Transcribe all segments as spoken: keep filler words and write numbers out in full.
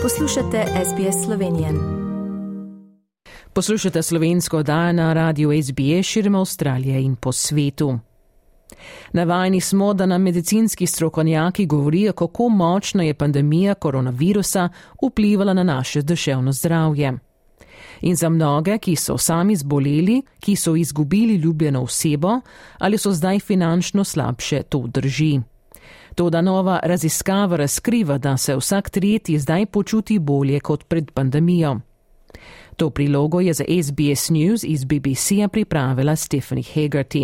Poslušate S B S Slovenije. Poslušate slovensko oddajo na radiju S B S širom Avstralije in po svetu. Navajeni smo, da nam medicinski strokovnjaki govorijo, kako močno je pandemija koronavirusa vplivala na naše duševno zdravje. In za mnoge, ki so sami zboleli, ki so izgubili ljubljeno osebo ali so zdaj finančno slabše, to drži. Toda nova raziskava razkriva, da se vsak tretji zdaj počuti bolje kot pred pandemijo. To prilogo je za S B S News iz B B C-ja pripravila Stephanie Haggerty.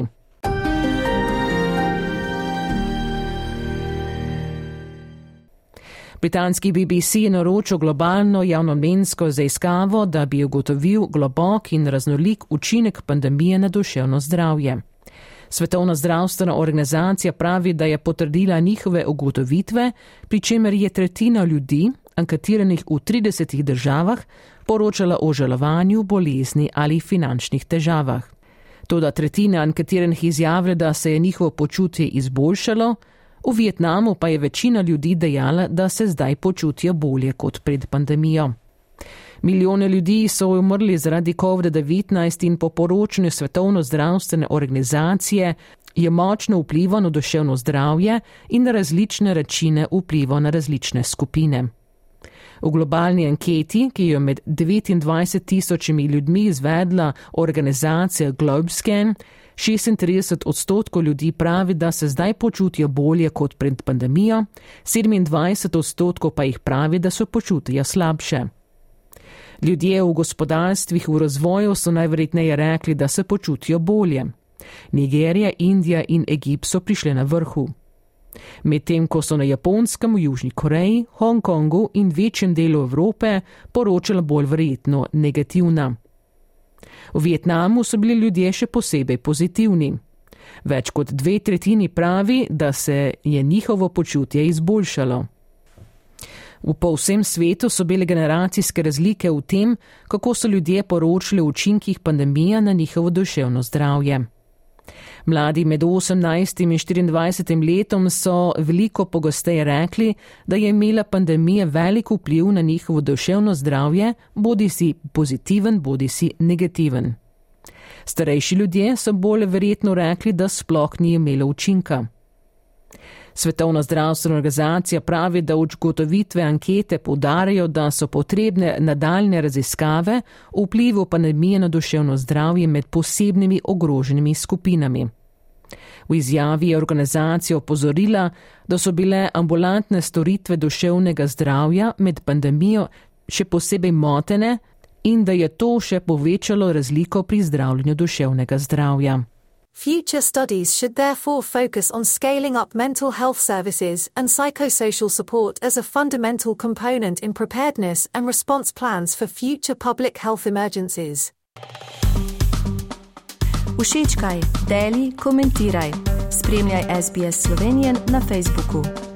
Britanski B B C je naročil globalno javnomnenjsko raziskavo, da bi ugotovil globok in raznolik učinek pandemije na duševno zdravje. Svetovna zdravstvena organizacija pravi, da je potrdila njihove ugotovitve, pri čemer je tretjina ljudi, anketiranih v tridesetih državah, poročala o žalovanju, bolezni ali finančnih težavah. Toda tretjina anketiranih izjavlja, da se je njihovo počutje izboljšalo, v Vietnamu pa je večina ljudi dejala, da se zdaj počutijo bolje kot pred pandemijo. Milijone ljudi so umrli zaradi covid devetnajst in po poročanju Svetovne zdravstvene organizacije je močno vplival na duševno zdravje in na različne načine vplival na različne skupine. V globalni anketi, ki jo med devetindvajset tisočimi ljudmi izvedla organizacija Globescan, šestintrideset odstotkov ljudi pravi, da se zdaj počutijo bolje kot pred pandemijo, sedemindvajset odstotkov pa jih pravi, da so počutijo slabše. Ljudje v gospodarstvih v razvoju so najverjetneje rekli, da se počutijo bolje. Nigerija, Indija in Egipt so prišle na vrhu. Medtem ko so na Japonskem, v Južni Koreji, Hongkongu in večjem delu Evrope poročala bolj verjetno negativna. V Vietnamu so bili ljudje še posebej pozitivni. Več kot dve tretjini pravi, da se je njihovo počutje izboljšalo. V povsem svetu so bile generacijske razlike v tem, kako so ljudje poročali o učinkih pandemije na njihovo duševno zdravje. Mladi med osemnajstim in štiriindvajsetim letom so veliko pogosteje rekli, da je imela pandemija velik vpliv na njihovo duševno zdravje, bodisi pozitiven, bodisi negativen. Starejši ljudje so bolj verjetno rekli, da sploh ni imela učinka. Svetovna zdravstvena organizacija pravi, da ugotovitve ankete poudarjajo, da so potrebne nadaljne raziskave o vplivu pandemije na duševno zdravje med posebnimi ogroženimi skupinami. V izjavi je organizacija opozorila, da so bile ambulantne storitve duševnega zdravja med pandemijo še posebej motene in da je to še povečalo razliko pri zdravljenju duševnega zdravja. Future studies should therefore focus on scaling up mental health services and psychosocial support as a fundamental component in preparedness and response plans for future public health emergencies. Všečkaj, deli, komentiraj. Spremljaj S B S Slovenijo na Facebooku.